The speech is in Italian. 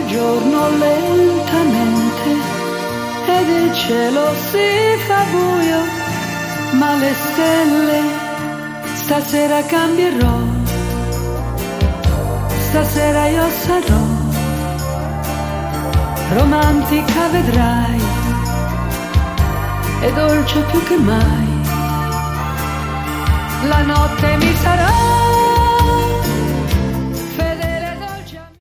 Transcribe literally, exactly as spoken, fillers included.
giorno lentamente ed il cielo si fa buio, ma le stelle stasera cambierò, stasera io sarò romantica, vedrai, e dolce più che mai. La notte mi sarà